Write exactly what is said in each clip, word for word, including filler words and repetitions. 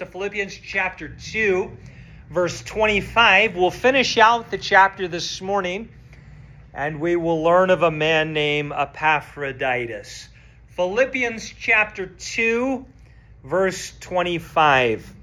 to Philippians chapter two, verse twenty-five. We'll finish out the chapter this morning, and we will learn of a man named Epaphroditus. Philippians chapter two, verse twenty-five.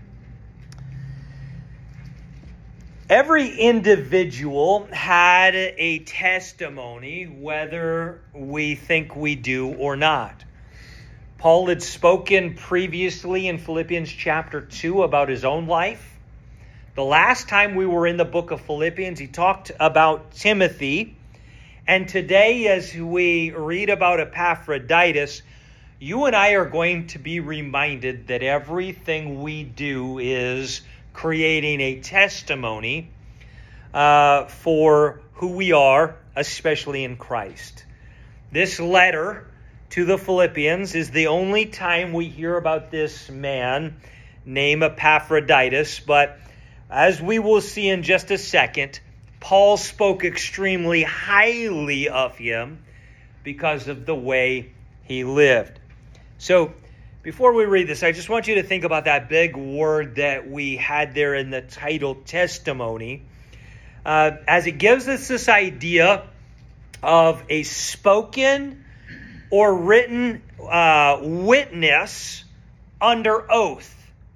Every individual had a testimony, whether we think we do or not. Paul had spoken previously in Philippians chapter two about his own life. The last time we were in the book of Philippians, he talked about Timothy. And today, as we read about Epaphroditus, you and I are going to be reminded that everything we do is creating a testimony uh, for who we are, especially in Christ. This letter to the Philippians is the only time we hear about this man named Epaphroditus, but as we will see in just a second, Paul spoke extremely highly of him because of the way he lived. So, before we read this, I just want you to think about that big word that we had there in the title, testimony, uh, as it gives us this idea of a spoken or written uh, witness under oath.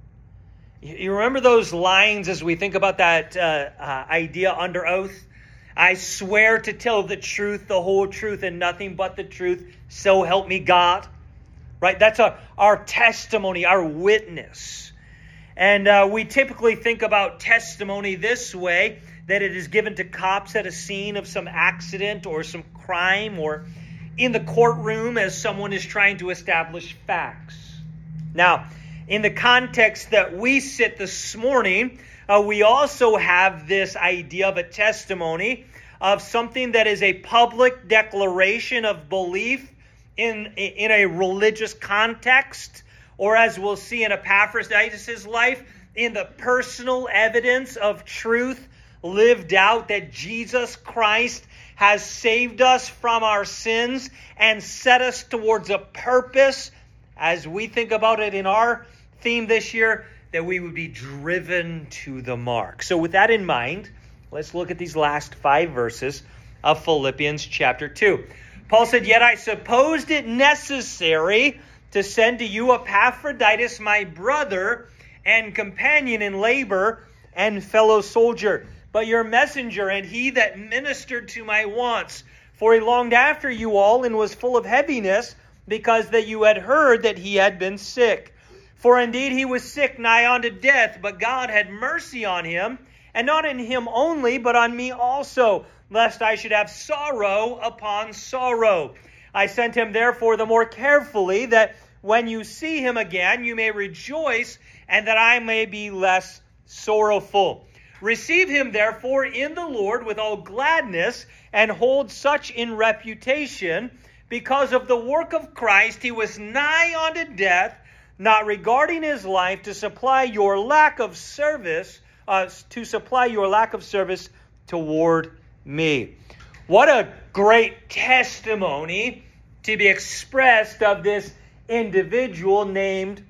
You remember those lines as we think about that uh, uh, idea under oath? I swear to tell the truth, the whole truth, and nothing but the truth, so help me God. Right? That's our, our testimony, our witness. And uh, we typically think about testimony this way, that it is given to cops at a scene of some accident or some crime, or in the courtroom as someone is trying to establish facts. Now, in the context that we sit this morning, uh, we also have this idea of a testimony of something that is a public declaration of belief in, in a religious context, or as we'll see in Epaphroditus' life, in the personal evidence of truth lived out that Jesus Christ has saved us from our sins and set us towards a purpose, as we think about it in our theme this year, that we would be driven to the mark. So with that in mind, let's look at these last five verses of Philippians chapter two. Paul said, "Yet I supposed it necessary to send to you Epaphroditus, my brother and companion in labor and fellow soldier, but your messenger and he that ministered to my wants. For he longed after you all and was full of heaviness, because that you had heard that he had been sick. For indeed he was sick nigh unto death, but God had mercy on him, and not in him only, but on me also, lest I should have sorrow upon sorrow. I sent him therefore the more carefully, that when you see him again, you may rejoice, and that I may be less sorrowful. Receive him therefore in the Lord with all gladness, and hold such in reputation, because of the work of Christ he was nigh unto death, not regarding his life, to supply your lack of service, uh, to supply your lack of service toward me." What a great testimony to be expressed of this individual named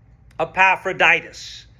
Epaphroditus.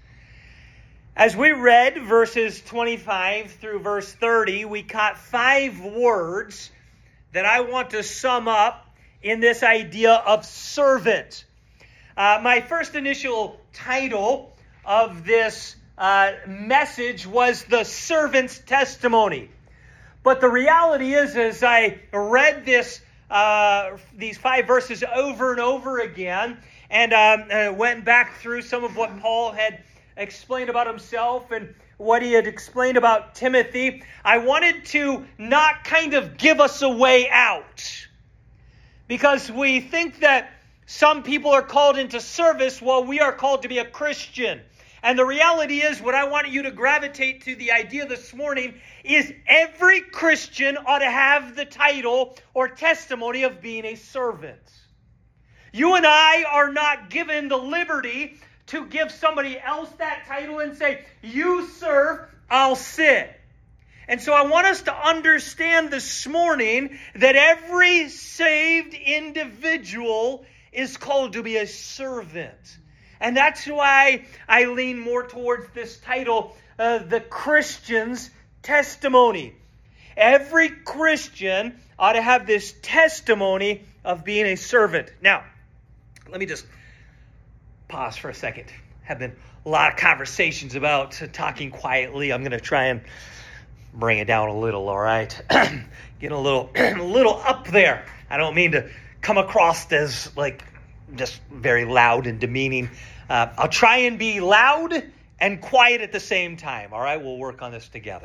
As we read verses twenty-five through verse thirty, we caught five words that I want to sum up in this idea of servant. Uh, my first initial title of this uh, message was The Servant's Testimony. But the reality is, as I read this, uh, these five verses over and over again, and um, uh, went back through some of what Paul had explained about himself and what he had explained about Timothy, I wanted to not kind of give us a way out. Because we think that some people are called into service while we are called to be a Christian. And the reality is, what I want you to gravitate to the idea this morning is every Christian ought to have the title or testimony of being a servant. You and I are not given the liberty to give somebody else that title and say, "You serve, I'll sit." And so I want us to understand this morning that every saved individual is called to be a servant. And that's why I lean more towards this title, uh, The Christian's Testimony. Every Christian ought to have this testimony of being a servant. Now, let me just pause for a second. Have been a lot of conversations about talking quietly. I'm going to try and bring it down a little, all right? Getting a little, a little up there. I don't mean to come across as like just very loud and demeaning. Uh, I'll try and be loud and quiet at the same time, all right? We'll work on this together.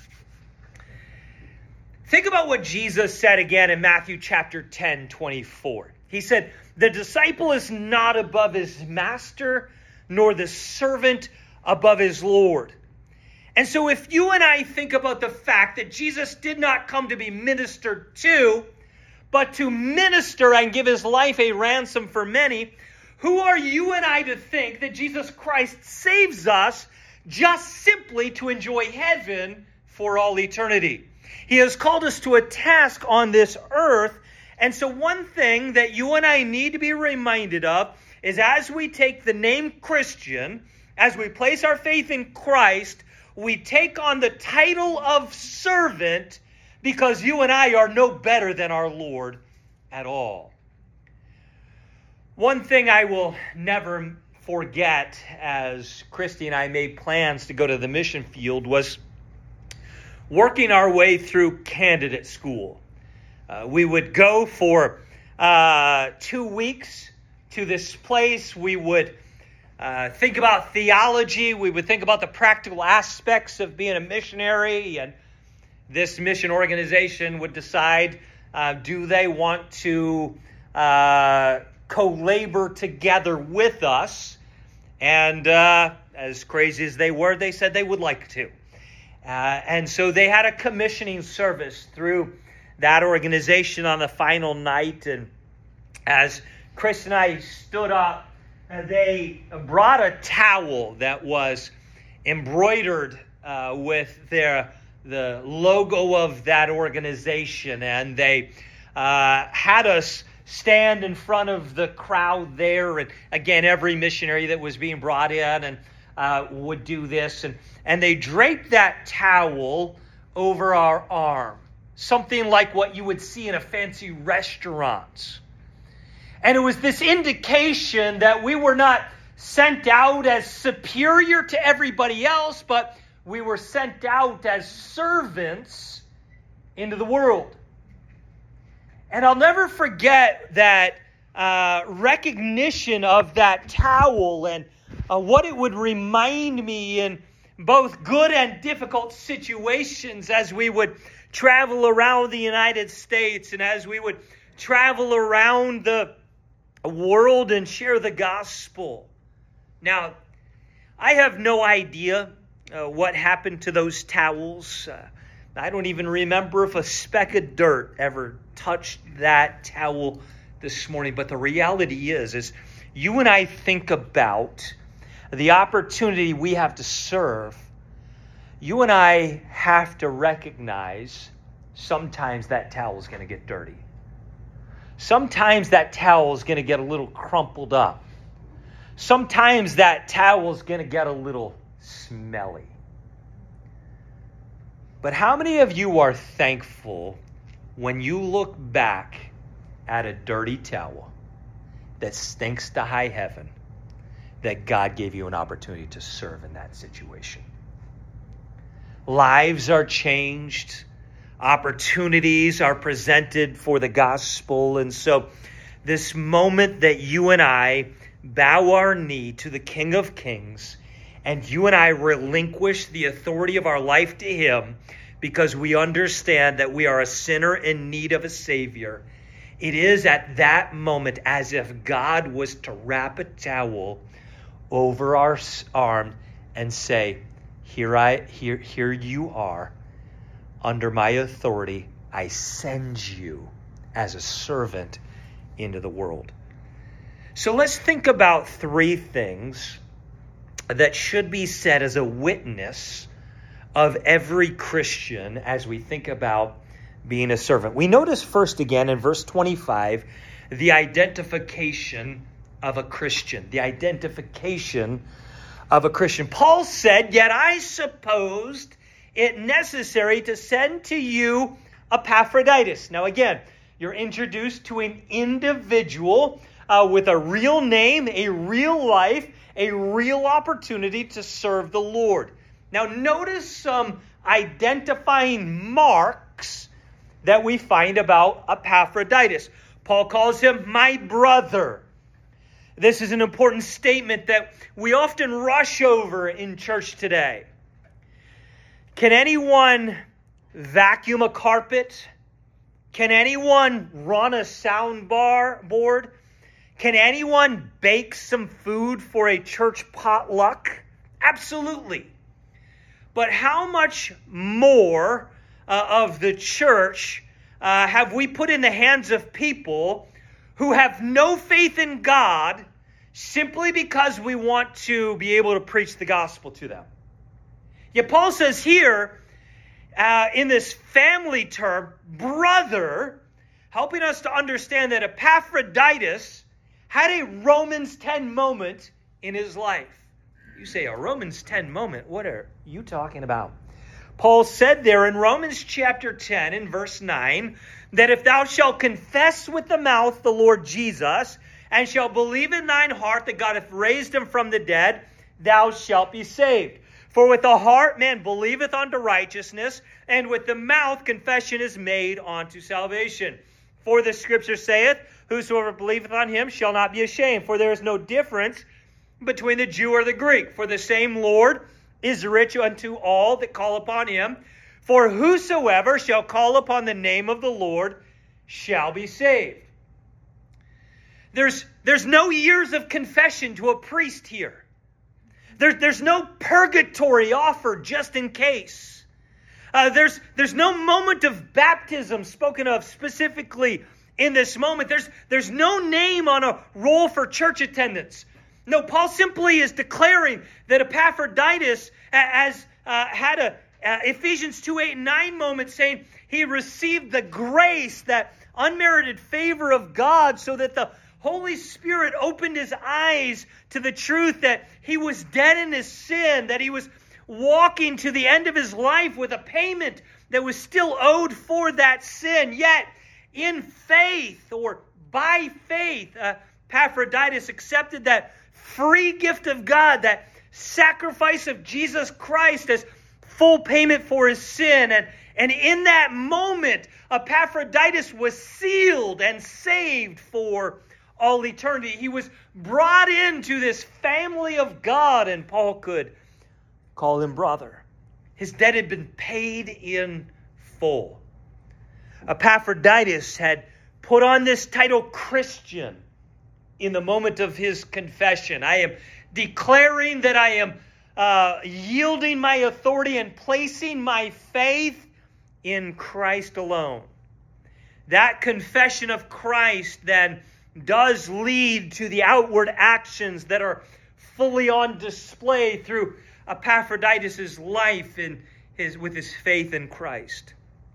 Think about what Jesus said again in Matthew chapter ten, twenty-four. He said, the disciple is not above his master, nor the servant above his Lord. And so if you and I think about the fact that Jesus did not come to be ministered to, but to minister and give his life a ransom for many, who are you and I to think that Jesus Christ saves us just simply to enjoy heaven for all eternity? He has called us to a task on this earth. And so one thing that you and I need to be reminded of is as we take the name Christian, as we place our faith in Christ, we take on the title of servant because you and I are no better than our Lord at all. One thing I will never forget as Christy and I made plans to go to the mission field was working our way through candidate school. Uh, we would go for uh, two weeks to this place. We would uh, think about theology. We would think about the practical aspects of being a missionary. And this mission organization would decide, uh, do they want to uh, co-labor together with us? And uh, as crazy as they were, they said they would like to. Uh, and so they had a commissioning service through that organization on the final night. And as Chris and I stood up, uh, they brought a towel that was embroidered uh, with their the logo of that organization. And they uh, had us stand in front of the crowd there. And again, every missionary that was being brought in and uh, would do this. And, and they draped that towel over our arm. Something like what you would see in a fancy restaurant. And it was this indication that we were not sent out as superior to everybody else, but we were sent out as servants into the world. And I'll never forget that uh, recognition of that towel and uh, what it would remind me in both good and difficult situations as we would travel around the United States and as we would travel around the world and share the gospel. Now, I have no idea uh, what happened to those towels. Uh, I don't even remember if a speck of dirt ever touched that towel this morning. But the reality is, is you and I think about the opportunity we have to serve. You and I have to recognize sometimes that towel is going to get dirty. Sometimes that towel is going to get a little crumpled up. Sometimes that towel is going to get a little smelly. But how many of you are thankful when you look back at a dirty towel that stinks to high heaven, that God gave you an opportunity to serve in that situation? Lives are changed. Opportunities are presented for the gospel. And so this moment that you and I bow our knee to the King of Kings and you and I relinquish the authority of our life to him because we understand that we are a sinner in need of a Savior, it is at that moment as if God was to wrap a towel over our arm and say, Here I, here, here you are. Under my authority, I send you as a servant into the world. So let's think about three things that should be said as a witness of every Christian as we think about being a servant. We notice first again in verse twenty-five, the identification of a Christian, the identification of a Christian. Paul said, "Yet I supposed it necessary to send to you Epaphroditus." Now again, you're introduced to an individual uh, with a real name, a real life, a real opportunity to serve the Lord. Now notice some identifying marks that we find about Epaphroditus. Paul calls him my brother. This is an important statement that we often rush over in church today. Can anyone vacuum a carpet? Can anyone run a sound bar board? Can anyone bake some food for a church potluck? Absolutely. But how much more uh, of the church uh, have we put in the hands of people who have no faith in God simply because we want to be able to preach the gospel to them? Yet Paul says here, uh, in this family term, brother, helping us to understand that Epaphroditus had a Romans ten moment in his life. You say, a Romans ten moment? What are you talking about? Paul said there in Romans chapter ten, in verse nine, that if thou shalt confess with the mouth the Lord Jesus, and shalt believe in thine heart that God hath raised him from the dead, thou shalt be saved. For with the heart man believeth unto righteousness, and with the mouth confession is made unto salvation. For the scripture saith, whosoever believeth on him shall not be ashamed. For there is no difference between the Jew or the Greek. For the same Lord is rich unto all that call upon him. For whosoever shall call upon the name of the Lord shall be saved. There's, there's no years of confession to a priest here. There, there's no purgatory offered just in case. Uh, there's, there's no moment of baptism spoken of specifically in this moment. There's, there's no name on a roll for church attendance. No, Paul simply is declaring that Epaphroditus has uh, had a uh, Ephesians two, eight, and nine moment, saying he received the grace, that unmerited favor of God, so that the Holy Spirit opened his eyes to the truth that he was dead in his sin, that he was walking to the end of his life with a payment that was still owed for that sin. Yet, in faith, or by faith, uh, Epaphroditus accepted that free gift of God, that sacrifice of Jesus Christ as full payment for his sin. And, and in that moment, Epaphroditus was sealed and saved for all eternity. He was brought into this family of God, and Paul could call him brother. His debt had been paid in full. Epaphroditus had put on this title Christian in the moment of his confession. I am declaring that I am uh, yielding my authority and placing my faith in Christ alone. That confession of Christ then does lead to the outward actions that are fully on display through Epaphroditus' life and his, with his faith in Christ.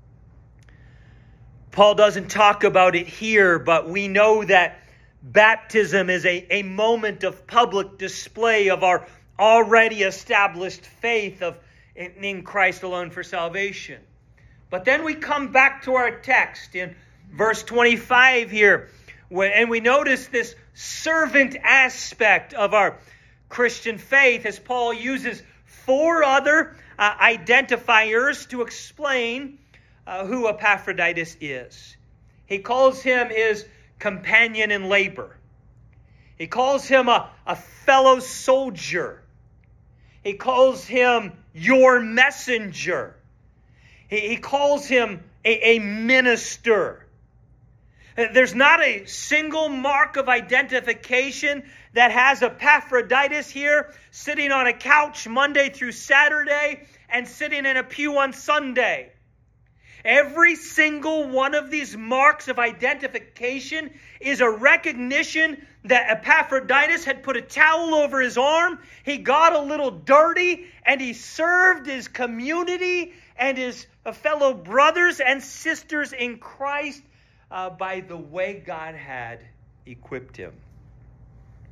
Paul doesn't talk about it here, but we know that baptism is a, a moment of public display of our already established faith of in, in Christ alone for salvation. But then we come back to our text in verse twenty-five here, and we notice this servant aspect of our Christian faith as Paul uses four other uh, identifiers to explain uh, who Epaphroditus is. He calls him his companion in labor. He calls him a, a fellow soldier. He calls him your messenger. He, he calls him a, a minister. There's not a single mark of identification that has Epaphroditus here sitting on a couch Monday through Saturday and sitting in a pew on Sunday. Every single one of these marks of identification is a recognition that Epaphroditus had put a towel over his arm, he got a little dirty, and he served his community and his fellow brothers and sisters in Christ uh, by the way God had equipped him.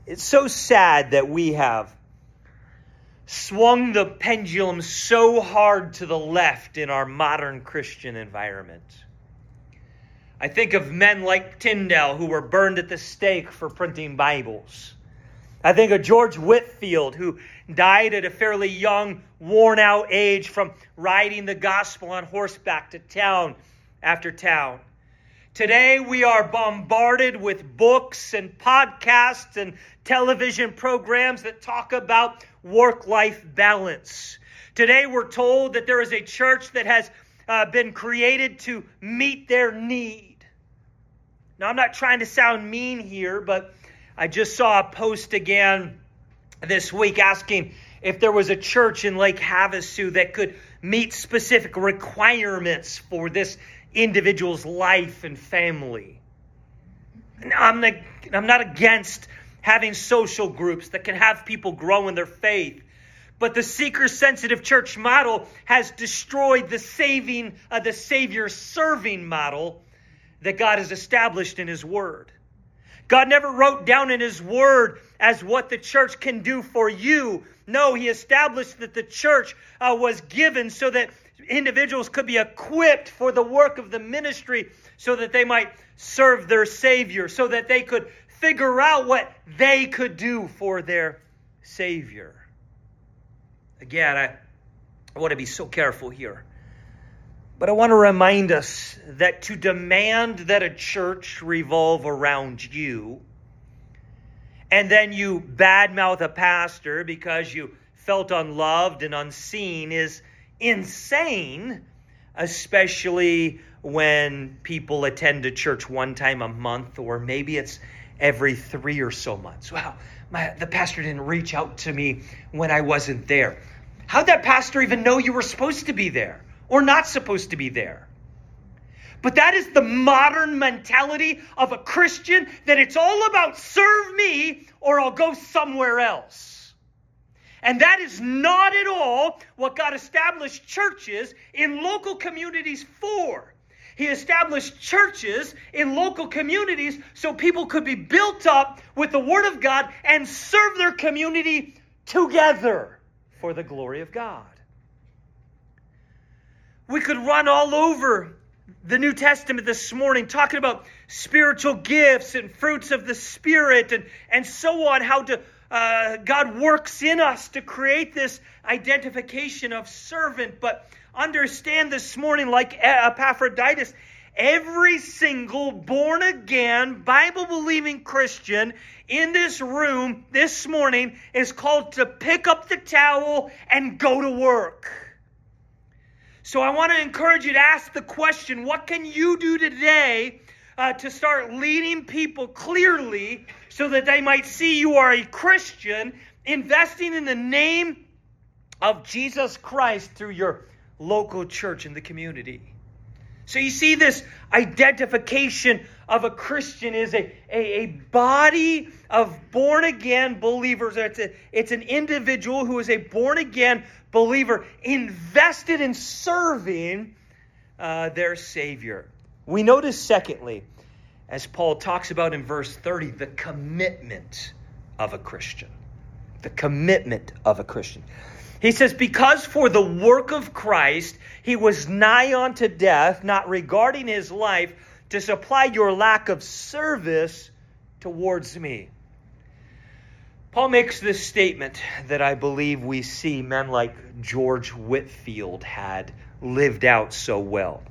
It's so sad that we have swung the pendulum so hard to the left in our modern Christian environment. I think of men like Tyndale who were burned at the stake for printing Bibles. I think of George Whitefield, who died at a fairly young, worn-out age from riding the gospel on horseback to town after town. Today we are bombarded with books and podcasts and television programs that talk about work-life balance. Today we're told that there is a church that has uh, been created to meet their need. Now, I'm not trying to sound mean here, but I just saw a post again this week asking if there was a church in Lake Havasu that could meet specific requirements for this individual's life and family. Now, I'm not, I'm not against having social groups that can have people grow in their faith, but the seeker-sensitive church model has destroyed the saving, uh, the Savior-serving model that God has established in His Word. God never wrote down in His Word as what the church can do for you. No, He established that the church uh, was given so that individuals could be equipped for the work of the ministry so that they might serve their Savior, so that they could figure out what they could do for their Savior. Again, I, I want to be so careful here. But I want to remind us that to demand that a church revolve around you, and then you badmouth a pastor because you felt unloved and unseen, is insane, especially when people attend a church one time a month, or maybe it's every three or so months. Wow, my, the pastor didn't reach out to me when I wasn't there. How'd that pastor even know you were supposed to be there? Or not supposed to be there? But that is the modern mentality of a Christian, that it's all about serve me or I'll go somewhere else. And that is not at all what God established churches in local communities for. He established churches in local communities so people could be built up with the Word of God and serve their community together for the glory of God. We could run all over the New Testament this morning talking about spiritual gifts and fruits of the Spirit and, and so on, how to, uh, God works in us to create this identification of servant. But understand this morning, like Epaphroditus, every single born-again, Bible-believing Christian in this room this morning is called to pick up the towel and go to work. So I want to encourage you to ask the question, what can you do today uh, to start leading people clearly so that they might see you are a Christian, investing in the name of Jesus Christ through your local church in the community? So you see, this identification of a Christian is a, a, a body of born-again believers. It's, a, it's an individual who is a born-again believer invested in serving uh, their Savior. We notice, secondly, as Paul talks about in verse thirty, the commitment of a Christian. The commitment of a Christian. He says, because for the work of Christ, he was nigh unto death, not regarding his life, to supply your lack of service towards me. Paul makes this statement that I believe we see men like George Whitefield had lived out so well.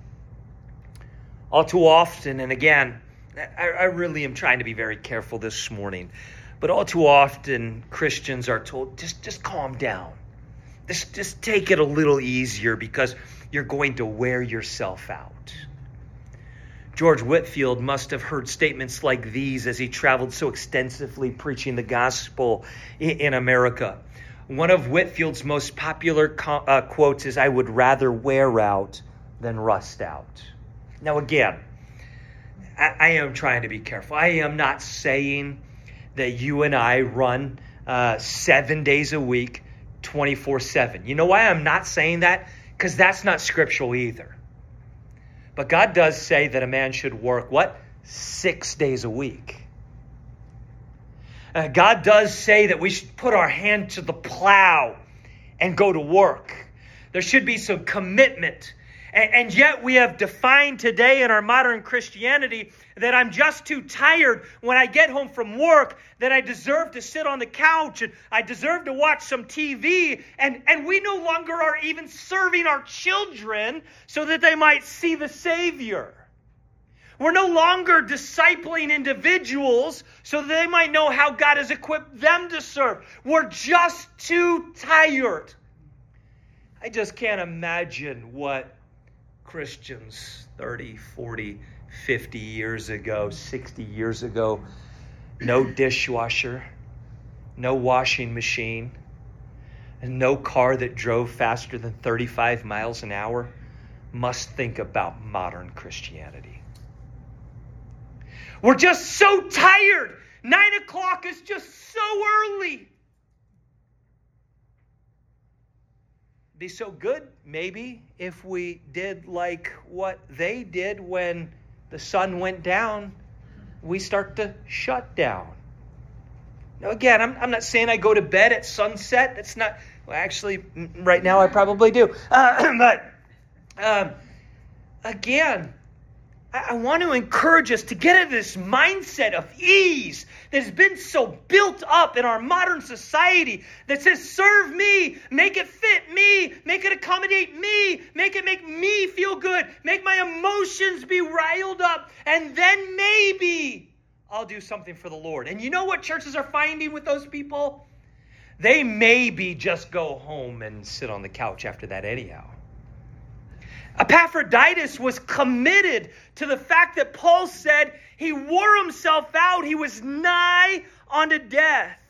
All too often, and again, I, I really am trying to be very careful this morning, but all too often Christians are told, just, just calm down. Just, just take it a little easier because you're going to wear yourself out. George Whitefield must have heard statements like these as he traveled so extensively preaching the gospel in America. One of Whitefield's most popular co- uh, quotes is, "I would rather wear out than rust out." Now again, I, I am trying to be careful. I am not saying that you and I run uh, seven days a week, twenty-four seven. You know why I'm not saying that? Because that's not scriptural either. But God does say that a man should work, what? Six days a week. Uh, God does say that we should put our hand to the plow and go to work. There should be some commitment. And, and yet we have defined today in our modern Christianity that I'm just too tired when I get home from work, that I deserve to sit on the couch and I deserve to watch some T V. And, and we no longer are even serving our children so that they might see the Savior. We're no longer discipling individuals so that they might know how God has equipped them to serve. We're just too tired. I just can't imagine what Christians thirty, forty, fifty years ago, sixty years ago, no dishwasher, no washing machine, and no car that drove faster than thirty-five miles an hour must think about modern Christianity. We're just so tired. Nine o'clock is just so early. Be so good, maybe, if we did like what they did when the sun went down, we start to shut down. Now, again, I'm, I'm not saying I go to bed at sunset. That's not, well, actually, right now I probably do. Uh, but, um, again, I want to encourage us to get into this mindset of ease that has been so built up in our modern society that says, serve me, make it fit me, make it accommodate me, make it make me feel good, make my emotions be riled up, and then maybe I'll do something for the Lord. And you know what churches are finding with those people? They maybe just go home and sit on the couch after that anyhow. Epaphroditus was committed to the fact that Paul said he wore himself out. He was nigh unto death.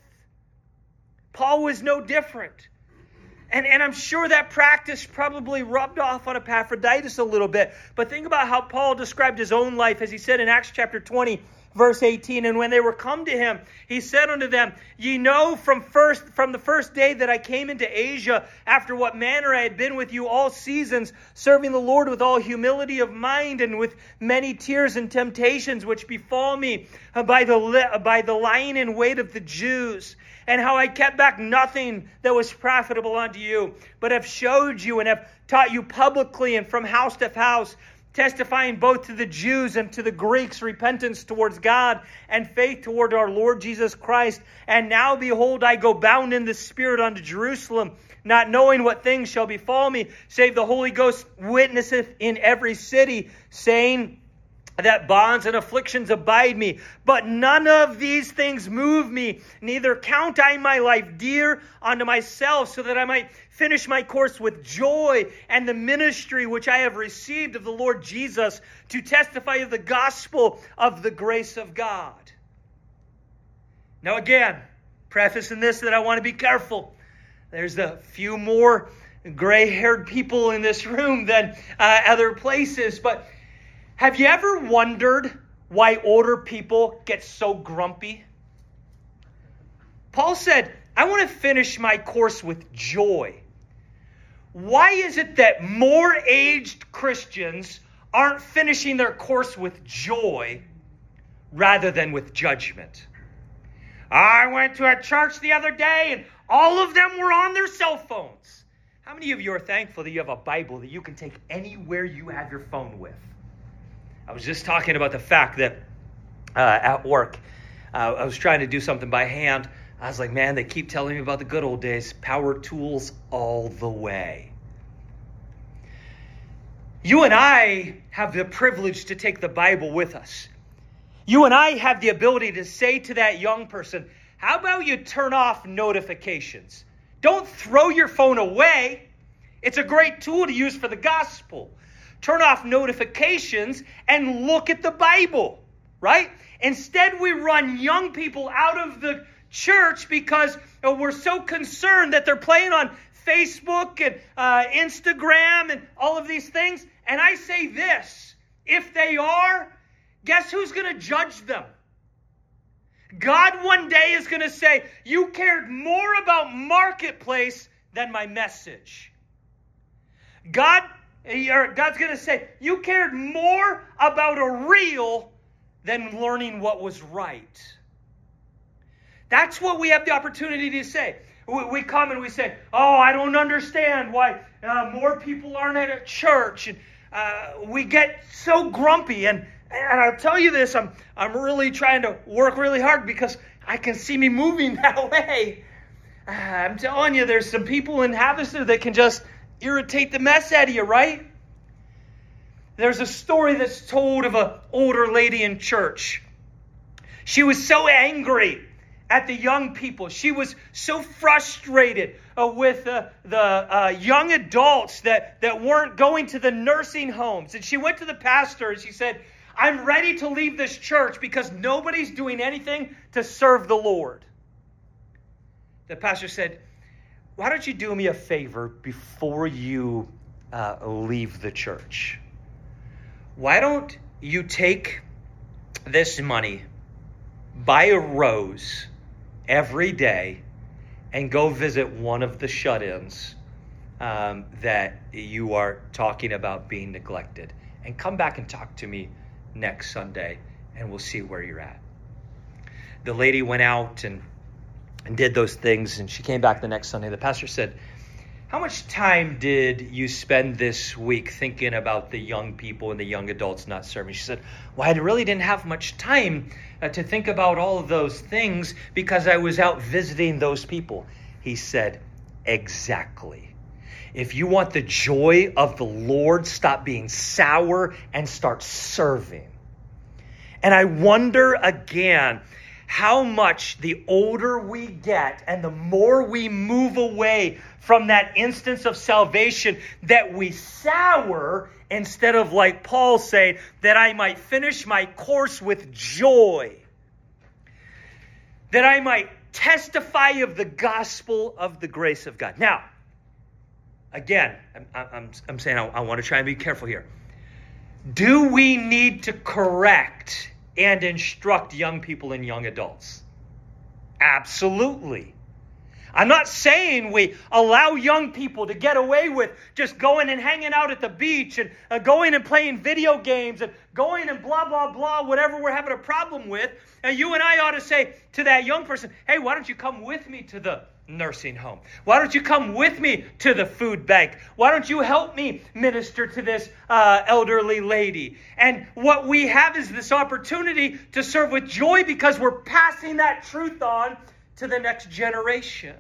Paul was no different. And, and I'm sure that practice probably rubbed off on Epaphroditus a little bit. But think about how Paul described his own life, as he said in Acts chapter twenty, verse eighteen, and when they were come to him, he said unto them, Ye know from first from the first day that I came into Asia, after what manner I had been with you all seasons, serving the Lord with all humility of mind and with many tears and temptations which befall me by the by the lying in wait of the Jews, and how I kept back nothing that was profitable unto you, but have showed you and have taught you publicly and from house to house, testifying both to the Jews and to the Greeks repentance towards God and faith toward our Lord Jesus Christ. And now, behold, I go bound in the Spirit unto Jerusalem, not knowing what things shall befall me, save the Holy Ghost witnesseth in every city, saying that bonds and afflictions abide me. But none of these things move me, neither count I my life dear unto myself, so that I might finish my course with joy and the ministry which I have received of the Lord Jesus, to testify of the gospel of the grace of God. Now again, prefacing this that I want to be careful. There's a few more gray-haired people in this room than uh, other places, but have you ever wondered why older people get so grumpy? Paul said, I want to finish my course with joy. Why is it that more aged Christians aren't finishing their course with joy rather than with judgment? I went to a church the other day and all of them were on their cell phones. How many of you are thankful that you have a Bible that you can take anywhere you have your phone with? I was just talking about the fact that uh, at work, uh, I was trying to do something by hand. I was like, man, they keep telling me about the good old days. Power tools all the way. You and I have the privilege to take the Bible with us. You and I have the ability to say to that young person, how about you turn off notifications? Don't throw your phone away. It's a great tool to use for the gospel. Turn off notifications and look at the Bible, right? Instead, we run young people out of the church because we're so concerned that they're playing on Facebook and uh, Instagram and all of these things. And I say this, if they are, guess who's going to judge them? God one day is going to say, you cared more about marketplace than my message. God, God's going to say, you cared more about a reel than learning what was right. That's what we have the opportunity to say. We, we come and we say, oh, I don't understand why uh, more people aren't at a church. And uh, we get so grumpy. And, and I'll tell you this, I'm, I'm really trying to work really hard because I can see me moving that way. Uh, I'm telling you, there's some people in Havasu that can just irritate the mess out of you, right? There's a story that's told of an older lady in church. She was so angry at the young people. She was so frustrated uh, with uh, the uh, young adults that, that weren't going to the nursing homes. And she went to the pastor and she said, I'm ready to leave this church because nobody's doing anything to serve the Lord. The pastor said, why don't you do me a favor before you uh, leave the church? Why don't you take this money, buy a rose every day, and go visit one of the shut-ins um, that you are talking about being neglected. And come back and talk to me next Sunday, and we'll see where you're at. The lady went out and, and did those things, and she came back the next Sunday. The pastor said, how much time did you spend this week thinking about the young people and the young adults not serving? She said, well, I really didn't have much time uh, to think about all of those things because I was out visiting those people. He said, exactly. If you want the joy of the Lord, stop being sour and start serving. And I wonder again, how much the older we get and the more we move away from that instance of salvation that we sour instead of, like Paul saying, that I might finish my course with joy. That I might testify of the gospel of the grace of God. Now, again, I'm, I'm, I'm saying I, I want to try and be careful here. Do we need to correct and instruct young people and young adults? Absolutely. I'm not saying we allow young people to get away with just going and hanging out at the beach and uh, going and playing video games and going and blah, blah, blah, whatever we're having a problem with. And you and I ought to say to that young person, hey, why don't you come with me to the nursing home? Why don't you come with me to the food bank? Why don't you help me minister to this uh, elderly lady? And what we have is this opportunity to serve with joy because we're passing that truth on to the next generation.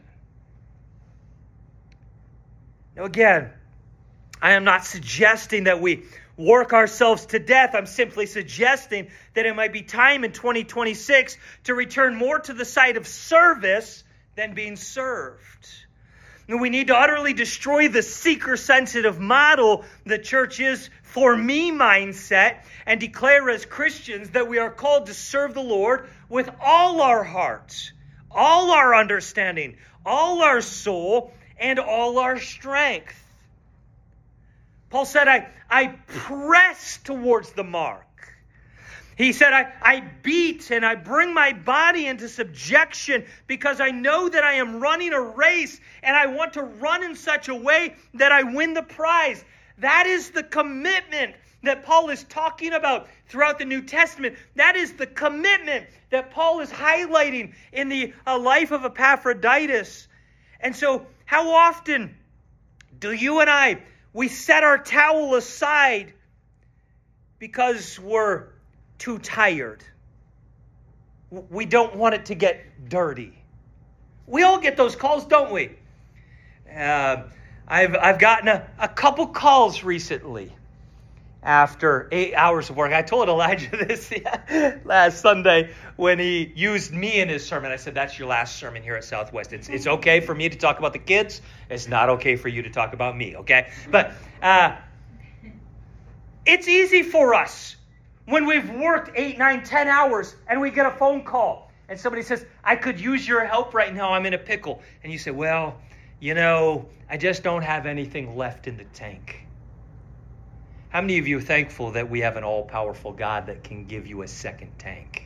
Now again, I am not suggesting that we work ourselves to death. I'm simply suggesting that it might be time in twenty twenty-six to return more to the side of service than being served. And we need to utterly destroy the seeker-sensitive model the church is for me mindset and declare as Christians that we are called to serve the Lord with all our hearts, all our understanding, all our soul, and all our strength. Paul said, I, I press towards the mark. He said, I, I beat and I bring my body into subjection because I know that I am running a race and I want to run in such a way that I win the prize. That is the commitment that Paul is talking about throughout the New Testament. That is the commitment that Paul is highlighting in the uh, life of Epaphroditus. And so how often do you and I, we set our towel aside because we're too tired? We don't want it to get dirty. We all get those calls, don't we? Uh, I've I've gotten a, a couple calls recently after eight hours of work. I told Elijah this yeah, last Sunday when he used me in his sermon. I said, that's your last sermon here at Southwest. It's it's okay for me to talk about the kids. It's not okay for you to talk about me, okay? But uh, it's easy for us when we've worked eight, nine, ten hours and we get a phone call and somebody says, I could use your help right now. I'm in a pickle. And you say, well, you know, I just don't have anything left in the tank. How many of you are thankful that we have an all-powerful God that can give you a second tank?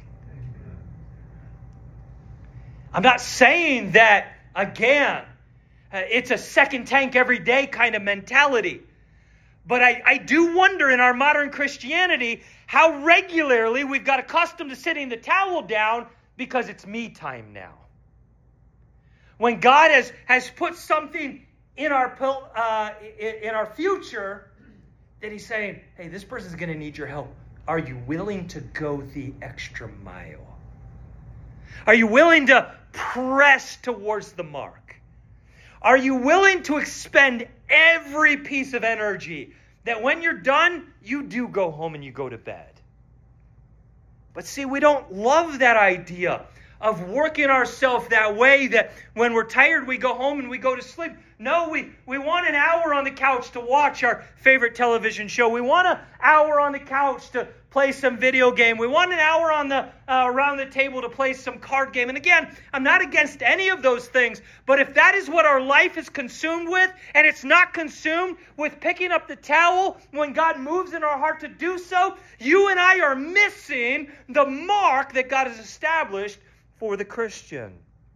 I'm not saying that, again, uh, it's a second tank every day kind of mentality. But I, I do wonder in our modern Christianity how regularly we've got accustomed to sitting the towel down because it's me time now. when God has, has put something in our uh, in our future, that he's saying, hey, this person's going to need your help. Are you willing to go the extra mile? Are you willing to press towards the mark? Are you willing to expend every piece of energy that when you're done, you do go home and you go to bed? But see, we don't love that idea of working ourselves that way, that when we're tired, we go home and we go to sleep. No, we, we want an hour on the couch to watch our favorite television show. We want an hour on the couch to play some video game. We want an hour on the uh, around the table to play some card game. And again, I'm not against any of those things, but if that is what our life is consumed with, and it's not consumed with picking up the towel when God moves in our heart to do so, you and I are missing the mark that God has established for the Christian.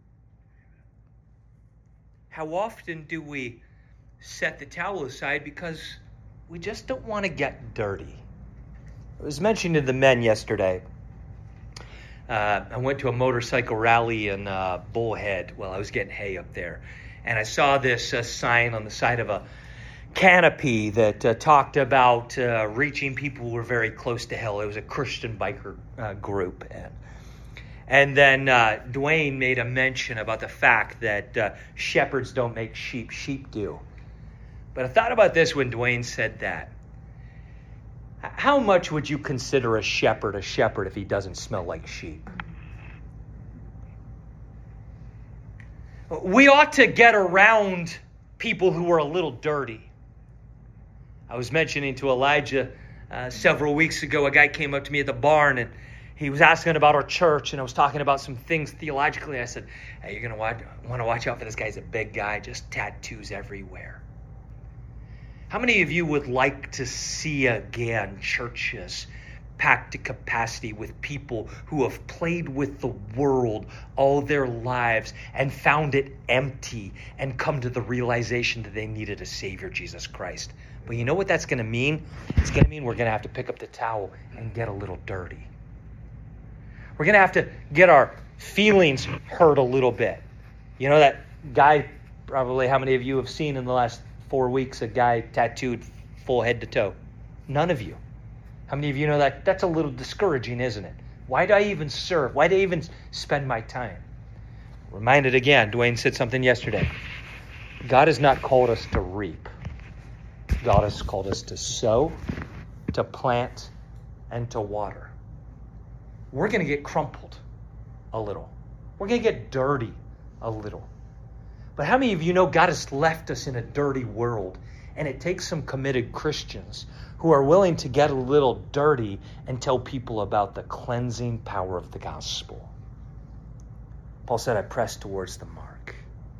How often do we set the towel aside because we just don't want to get dirty? I was mentioning to the men yesterday, uh, I went to a motorcycle rally in uh, Bullhead while I was getting hay up there. And I saw this uh, sign on the side of a canopy that uh, talked about uh, reaching people who were very close to hell. It was a Christian biker uh, group. And And then uh, Dwayne made a mention about the fact that uh, shepherds don't make sheep, sheep do. But I thought about this when Dwayne said that. How much would you consider a shepherd a shepherd if he doesn't smell like sheep? We ought to get around people who are a little dirty. I was mentioning to Elijah uh, several weeks ago, a guy came up to me at the barn and he was asking about our church, and I was talking about some things theologically. I said, hey, you're going to want to watch out for this guy. He's a big guy, just tattoos everywhere. How many of you would like to see again churches packed to capacity with people who have played with the world all their lives and found it empty and come to the realization that they needed a Savior, Jesus Christ? But you know what that's going to mean? It's going to mean we're going to have to pick up the towel and get a little dirty. We're going to have to get our feelings hurt a little bit. You know that guy, probably how many of you have seen in the last four weeks a guy tattooed full head to toe? None of you. How many of you know that? That's a little discouraging, isn't it? Why do I even serve? Why do I even spend my time? Reminded again, Dwayne said something yesterday. God has not called us to reap. God has called us to sow, to plant, and to water. We're going to get crumpled a little. We're going to get dirty a little. But how many of you know God has left us in a dirty world, and it takes some committed Christians who are willing to get a little dirty and tell people about the cleansing power of the gospel? Paul said, I press towards the mark.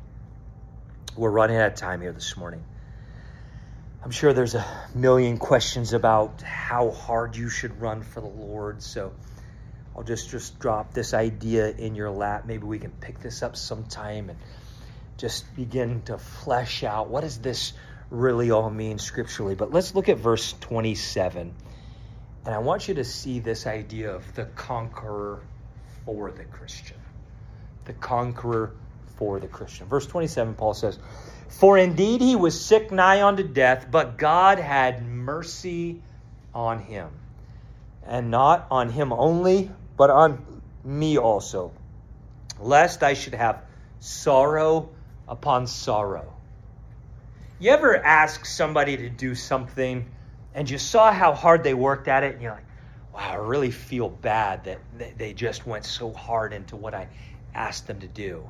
We're running out of time here this morning. I'm sure there's a million questions about how hard you should run for the Lord, so I'll just, just drop this idea in your lap. Maybe we can pick this up sometime and just begin to flesh out what does this really all mean scripturally. But let's look at verse twenty-seven. And I want you to see this idea of the conqueror for the Christian. The conqueror for the Christian. Verse twenty-seven, Paul says, for indeed he was sick nigh unto death, but God had mercy on him. And not on him only, but on me also, lest I should have sorrow upon sorrow. You ever ask somebody to do something and you saw how hard they worked at it and you're like, wow, I really feel bad that they just went so hard into what I asked them to do.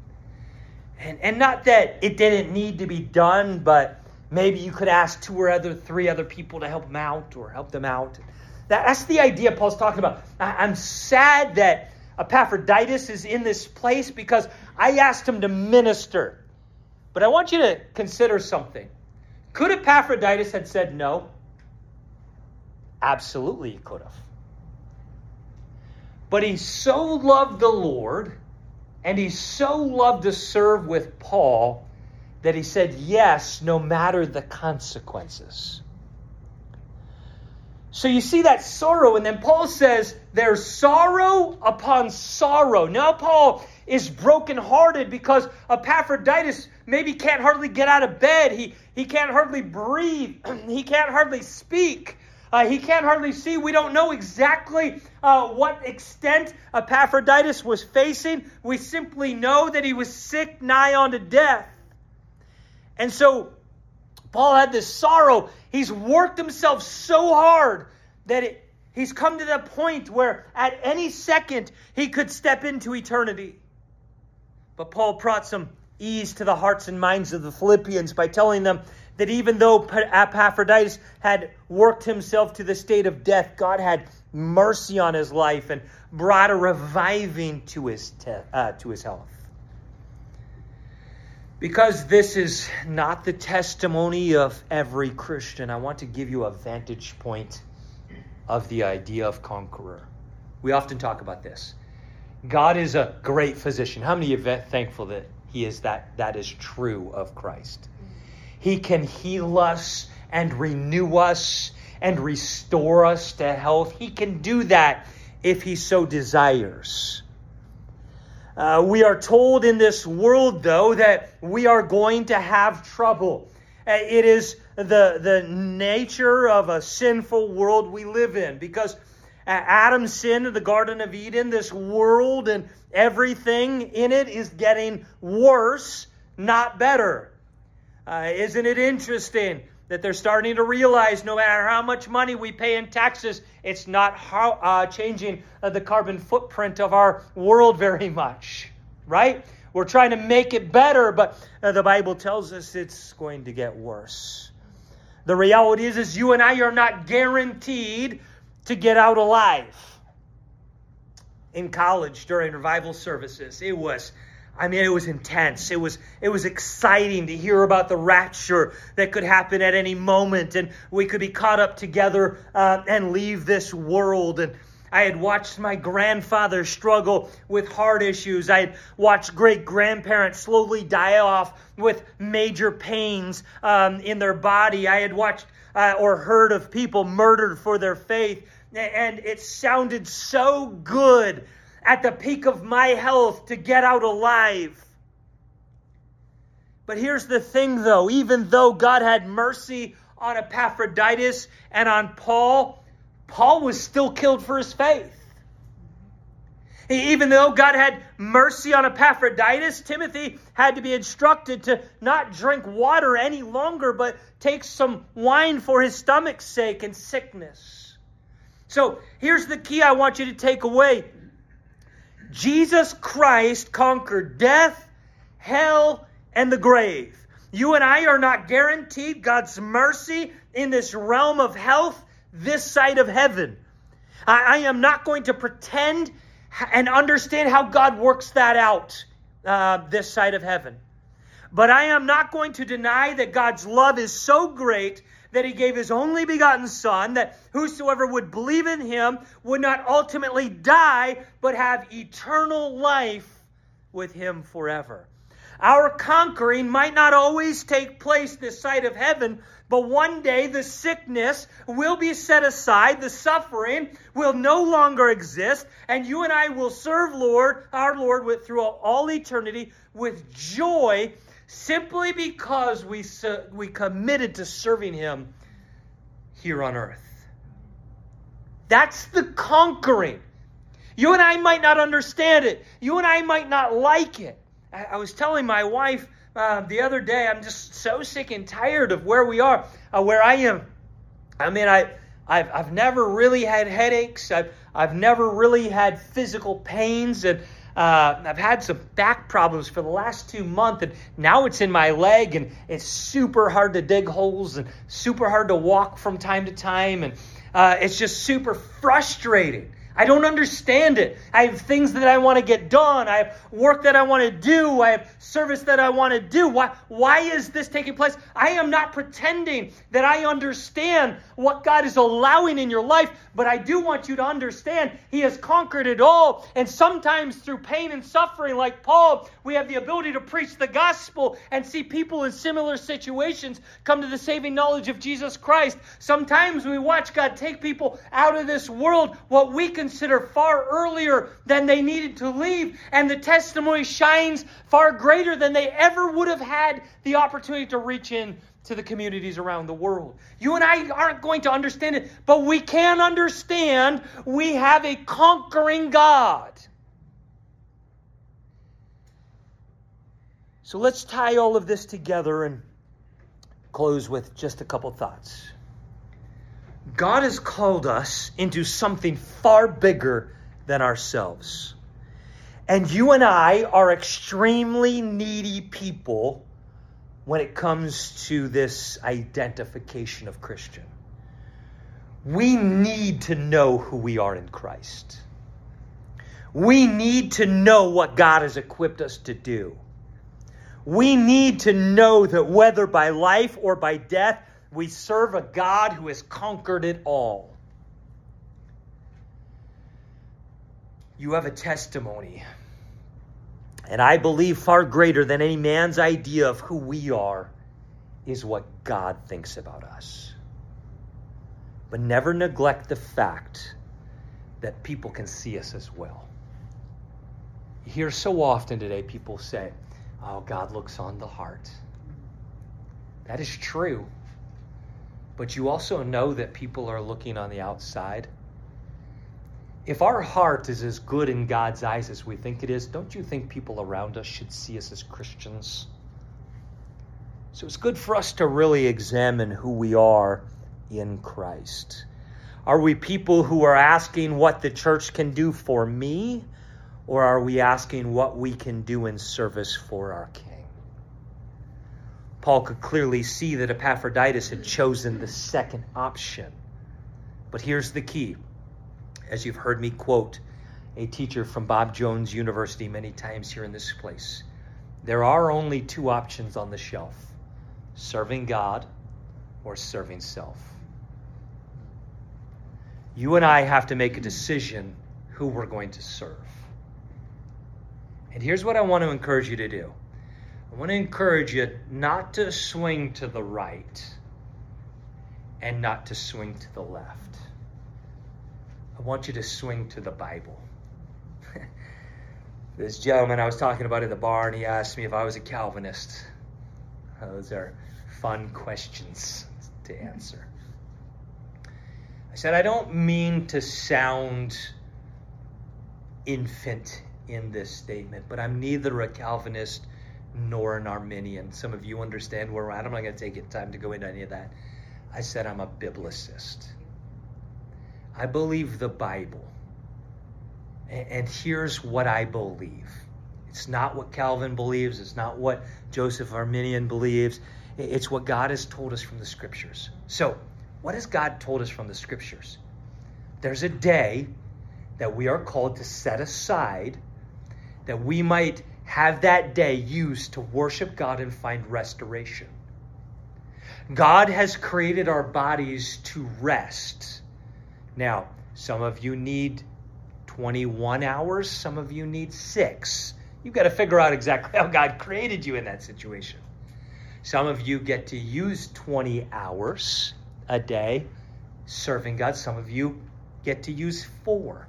And and not that it didn't need to be done, but maybe you could ask two or other, three other people to help them out or help them out. That, that's the idea Paul's talking about. I, I'm sad that Epaphroditus is in this place because I asked him to minister. But I want you to consider something. Could Epaphroditus have said no? Absolutely he could have. But he so loved the Lord and he so loved to serve with Paul that he said yes, no matter the consequences. So you see that sorrow, and then Paul says there's sorrow upon sorrow. Now Paul is brokenhearted because Epaphroditus maybe can't hardly get out of bed. He, he can't hardly breathe. He can't hardly speak. Uh, he can't hardly see. We don't know exactly uh, what extent Epaphroditus was facing. We simply know that he was sick nigh unto death. And so Paul had this sorrow. He's worked himself so hard that it, he's come to the point where at any second he could step into eternity. But Paul brought some ease to the hearts and minds of the Philippians by telling them that even though Epaphroditus had worked himself to the state of death, God had mercy on his life and brought a reviving to his te- uh, to his health. Because this is not the testimony of every Christian, I want to give you a vantage point of the idea of conqueror. We often talk about this. God is a great physician. How many of you are thankful that he is that that is true of Christ? He can heal us and renew us and restore us to health. He can do that if he so desires. Uh, we are told in this world, though, that we are going to have trouble. Uh, it is the, the nature of a sinful world we live in. Because Adam sinned in the Garden of Eden, this world and everything in it is getting worse, not better. Uh, isn't it interesting that they're starting to realize no matter how much money we pay in taxes, it's not how, uh, changing uh, the carbon footprint of our world very much, right? We're trying to make it better, but uh, the Bible tells us it's going to get worse. The reality is, is you and I are not guaranteed to get out alive. In college, during revival services, it was I mean, it was intense. It was it was exciting to hear about the rapture that could happen at any moment, and we could be caught up together uh, and leave this world. And I had watched my grandfather struggle with heart issues. I had watched great-grandparents slowly die off with major pains um, in their body. I had watched uh, or heard of people murdered for their faith, and it sounded so good at the peak of my health to get out alive. But here's the thing, though. Even though God had mercy on Epaphroditus and on Paul, Paul was still killed for his faith. Even though God had mercy on Epaphroditus, Timothy had to be instructed to not drink water any longer, but take some wine for his stomach's sake and sickness. So here's the key I want you to take away. Jesus Christ conquered death, hell, and the grave. You and I are not guaranteed God's mercy in this realm of health, this side of heaven. I, I am not going to pretend and understand how God works that out uh, this side of heaven. But I am not going to deny that God's love is so great that he gave his only begotten Son, that whosoever would believe in him would not ultimately die, but have eternal life with him forever. Our conquering might not always take place this side of heaven, but one day the sickness will be set aside, the suffering will no longer exist, and you and I will serve Lord, our Lord, with throughout all eternity with joy, simply because we we committed to serving him here on earth. That's the conquering. You and I might not understand it. You and I might not like it. I, I was telling my wife uh, the other day, I'm just so sick and tired of where we are, uh, where I am. I mean, I, I've, I've never really had headaches. I've, I've never really had physical pains, and Uh, I've had some back problems for the last two months, and now it's in my leg, and it's super hard to dig holes and super hard to walk from time to time, and uh, it's just super frustrating. I don't understand it. I have things that I want to get done. I have work that I want to do. I have service that I want to do. Why, why is this taking place? I am not pretending that I understand what God is allowing in your life, but I do want you to understand he has conquered it all. And sometimes through pain and suffering, like Paul, we have the ability to preach the gospel and see people in similar situations come to the saving knowledge of Jesus Christ. Sometimes we watch God take people out of this world, what we could consider far earlier than they needed to leave, and the testimony shines far greater than they ever would have had the opportunity to reach in to the communities around the world. You and I aren't going to understand it, but we can understand we have a conquering God. So let's tie all of this together and close with just a couple thoughts. God has called us into something far bigger than ourselves. And you and I are extremely needy people when it comes to this identification of Christian. We need to know who we are in Christ. We need to know what God has equipped us to do. We need to know that whether by life or by death, we serve a God who has conquered it all. You have a testimony. And I believe far greater than any man's idea of who we are is what God thinks about us. But never neglect the fact that people can see us as well. You hear so often today people say, oh, God looks on the heart. That is true. But you also know that people are looking on the outside. If our heart is as good in God's eyes as we think it is, don't you think people around us should see us as Christians? So it's good for us to really examine who we are in Christ. Are we people who are asking what the church can do for me? Or are we asking what we can do in service for our King? Paul could clearly see that Epaphroditus had chosen the second option. But here's the key. As you've heard me quote a teacher from Bob Jones University many times here in this place, there are only two options on the shelf: serving God or serving self. You and I have to make a decision who we're going to serve. And here's what I want to encourage you to do. I want to encourage you not to swing to the right and not to swing to the left. I want you to swing to the Bible. This gentleman I was talking about in the bar, and he asked me if I was a Calvinist. Those are fun questions to answer. I said, I don't mean to sound infant in this statement, but I'm neither a Calvinist nor an Arminian. Some of you understand where we're at. I'm not going to take time to go into any of that. I said I'm a biblicist. I believe the Bible. And here's what I believe. It's not what Calvin believes. It's not what Joseph Arminian believes. It's what God has told us from the Scriptures. So, what has God told us from the Scriptures? There's a day that we are called to set aside, that we might have that day used to worship God and find restoration. God has created our bodies to rest. Now, some of you need twenty-one hours. Some of you need six. You've got to figure out exactly how God created you in that situation. Some of you get to use twenty hours a day serving God. Some of you get to use four.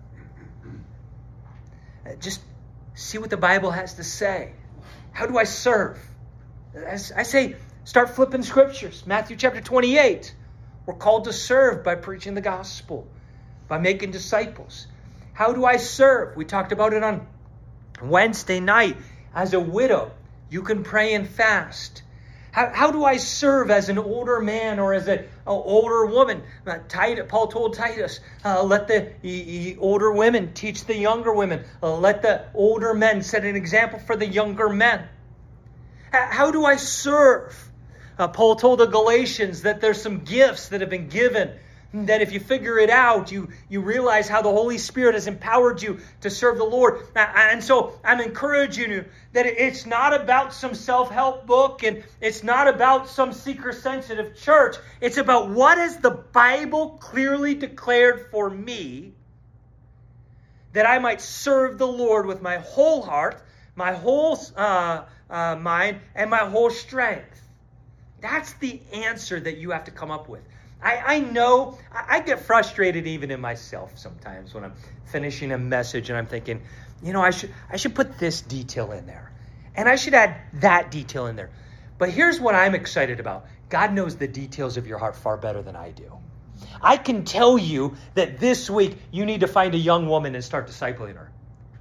Just see what the Bible has to say. How do I serve? As I say, start flipping scriptures. Matthew chapter twenty-eight. We're called to serve by preaching the gospel, by making disciples. How do I serve? We talked about it on Wednesday night. As a widow, you can pray and fast. How, how do I serve as an older man or as an older woman? Uh, Titus, Paul told Titus, uh, let the e, e, older women teach the younger women. Uh, let the older men set an example for the younger men. How, how do I serve? Uh, Paul told the Galatians that there's some gifts that have been given, that if you figure it out, you, you realize how the Holy Spirit has empowered you to serve the Lord. And so I'm encouraging you that it's not about some self-help book, and it's not about some seeker-sensitive church. It's about what has the Bible clearly declared for me, that I might serve the Lord with my whole heart, my whole uh, uh, mind, and my whole strength. That's the answer that you have to come up with. I, I know I, I get frustrated even in myself sometimes when I'm finishing a message and I'm thinking, you know, I should I should put this detail in there. And I should add that detail in there. But here's what I'm excited about. God knows the details of your heart far better than I do. I can tell you that this week you need to find a young woman and start discipling her.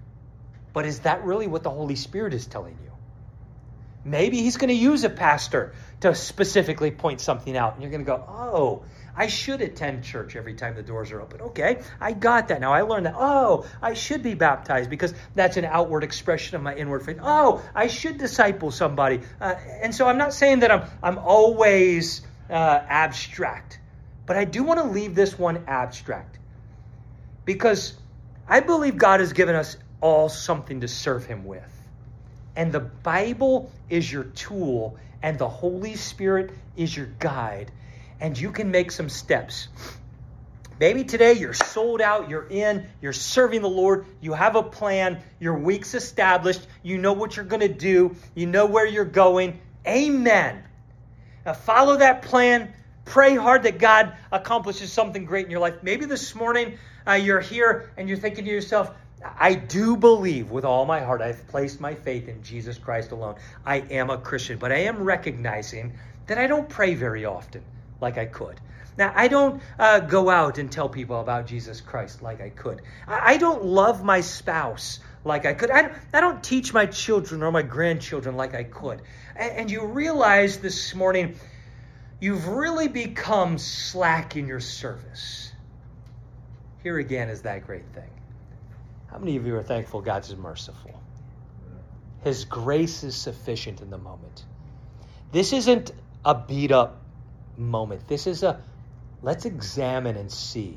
But is that really what the Holy Spirit is telling you? Maybe he's going to use a pastor to specifically point something out. And you're going to go, oh, I should attend church every time the doors are open. Okay, I got that now. I learned that. Oh, I should be baptized because that's an outward expression of my inward faith. Oh, I should disciple somebody. Uh, and so I'm not saying that I'm, I'm always uh, abstract. But I do want to leave this one abstract. Because I believe God has given us all something to serve him with. And the Bible is your tool, and the Holy Spirit is your guide. And you can make some steps. Maybe today you're sold out, you're in, you're serving the Lord, you have a plan, your week's established, you know what you're going to do, you know where you're going. Amen. Now follow that plan. Pray hard that God accomplishes something great in your life. Maybe this morning uh, you're here and you're thinking to yourself, I do believe with all my heart, I've placed my faith in Jesus Christ alone. I am a Christian, but I am recognizing that I don't pray very often like I could. Now, I don't uh, go out and tell people about Jesus Christ like I could. I, I don't love my spouse like I could. I, I don't teach my children or my grandchildren like I could. And, and you realize this morning, you've really become slack in your service. Here again is that great thing. How many of you are thankful God's merciful? His grace is sufficient in the moment. This isn't a beat up moment. This is a, let's examine and see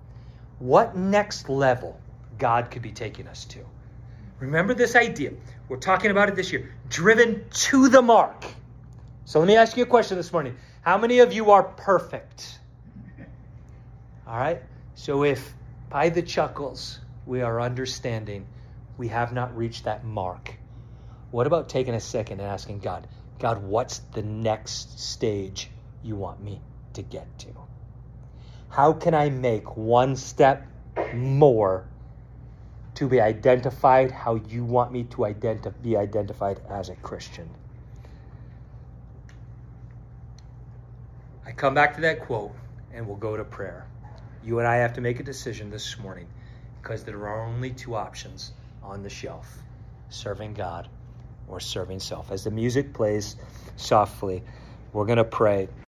what next level God could be taking us to. Remember this idea. We're talking about it this year. Driven to the mark. So let me ask you a question this morning. How many of you are perfect? All right. So if by the chuckles we are understanding we have not reached that mark, what about taking a second and asking God, God, what's the next stage you want me to get to? How can I make one step more to be identified how you want me to identi- be identified as a Christian? I come back to that quote and we'll go to prayer. You and I have to make a decision this morning because there are only two options on the shelf: serving God or serving self. As the music plays softly, we're going to pray.